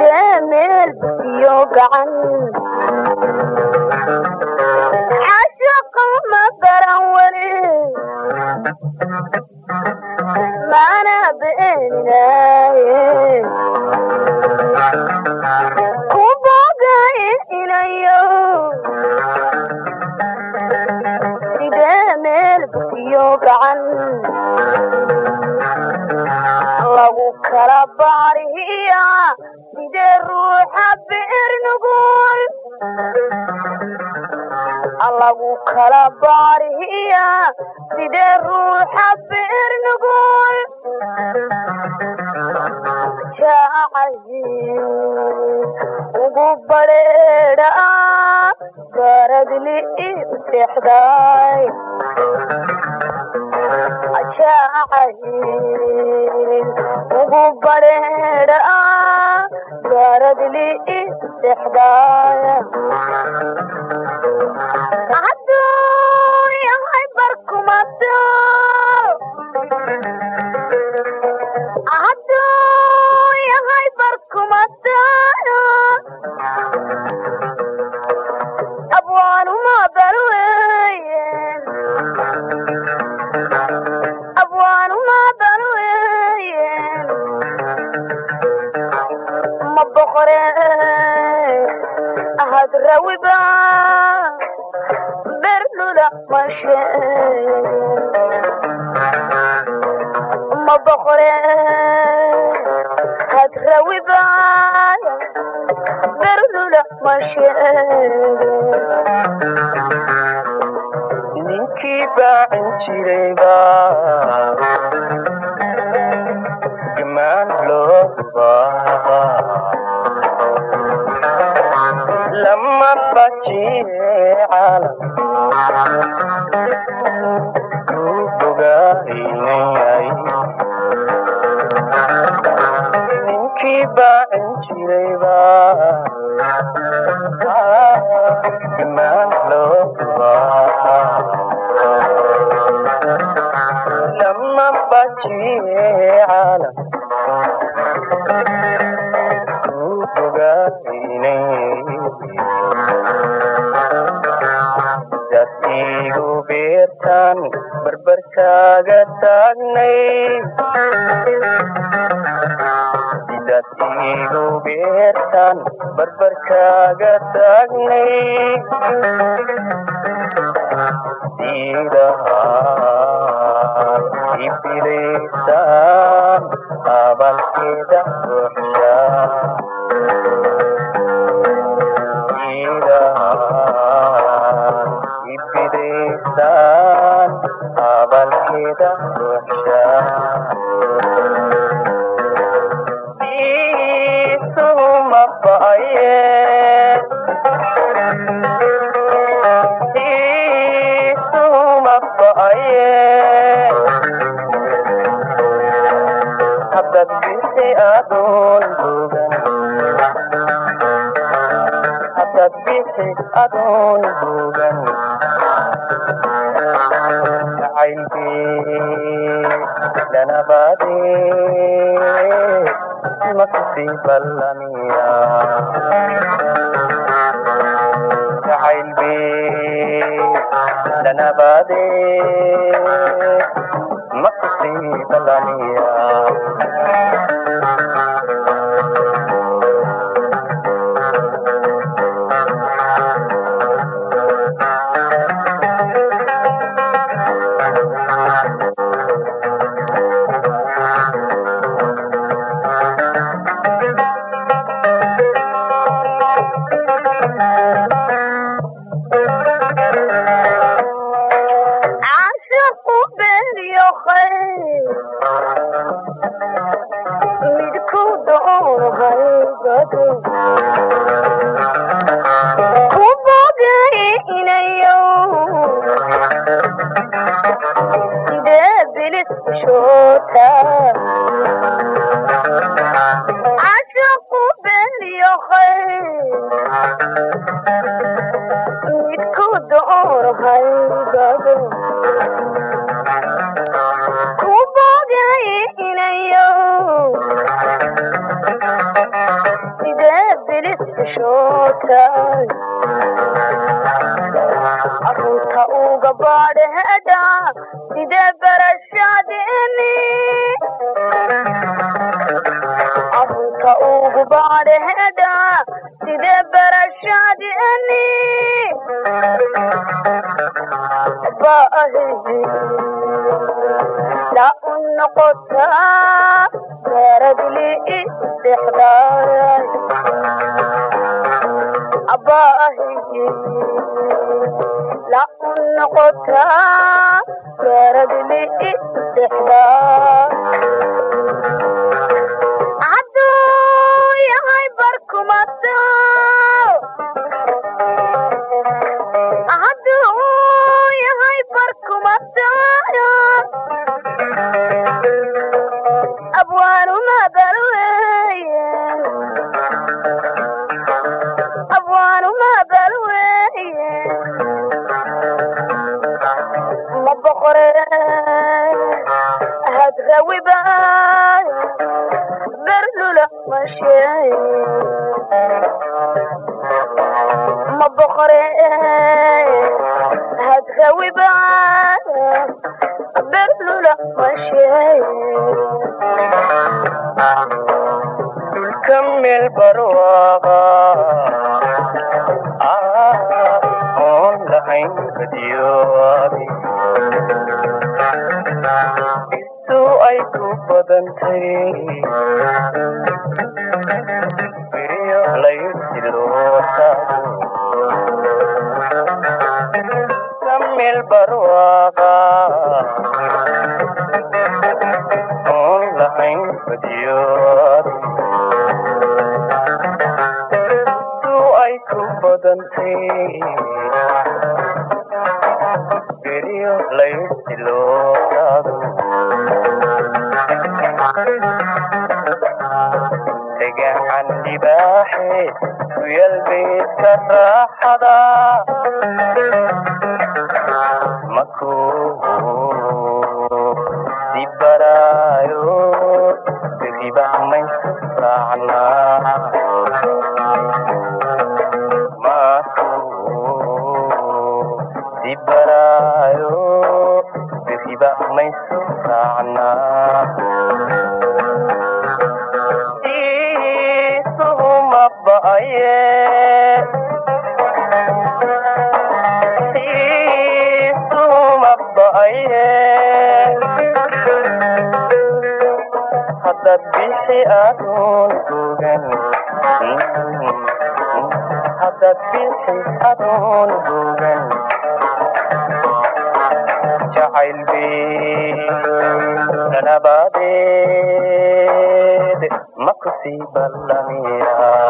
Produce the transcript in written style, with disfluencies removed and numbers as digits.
sidee meel iyo gacan caashaqa ma garan weli mana beeninaaye ku bogay inayo sidee meel iyo gacan lagu kala baariya sidee ruuxa beer nugul lagu kala baariya sidee ruuxa beer nugul jacayl ugu badheedha garadli seexday jacayl ugu badheedha garadli seexday hadduu yahay barkumato hadduu yahay barkumato abwaanuma balweyen abwaanuma balweyen ma boqore hadrawiba berlula mashe ma boqore hadrawiba berlula mashe ninkii baacin jirayba gamaan loo baa lama bajiye caalam ku bogaynayay ninkii baacin jirayba gamaan loo baa lama bajiye caalam ku bogaynayay dadkiigu beertaan barbarkaaga taagnay dadkiigu beertaan barbarkaaga taagnay diidahaan ibilaysaan abalkeeda ruuxshaa ibidaysaan abalkeeda ruuxshaa diisuma ba'aye diisuma ba'aye haddad bisi adoon bogan haddad bisi adoon bogan jacaylkii lana baadee makusii ballamiya jacaylkii lana baadee makusii ballamiya xishootay arunta uga baadheeda sidee barashadeeni arunta ugu baadheeda sidee barashadeeni baahi la u noqotaa garadli istixdaar abaahi la u noqotaa garadli istixdaar hadduu yahay barkumata abwaanu mabalweye ma boqore hadrawiba berlula masheey ma boqore hadrawiba berlula masheey dulka meel barwaaqa oon lahayn badiyoobi istu ay ku badantay beriyo laysilootaado dulka meel barwaaqa oon lahayn badiyoobi beriyo laysilootaado degacan libaaxe kuyal beedka raaxada makuu dibaraayo beriba maysu raacnaa dibaraayo beriba maysu raacnaa iisuhuma ba'aye haddaad bixi adoon bogan haddaad bixi adoon bogan jacayl bay nanabadeed ma ku sii ballamiyaa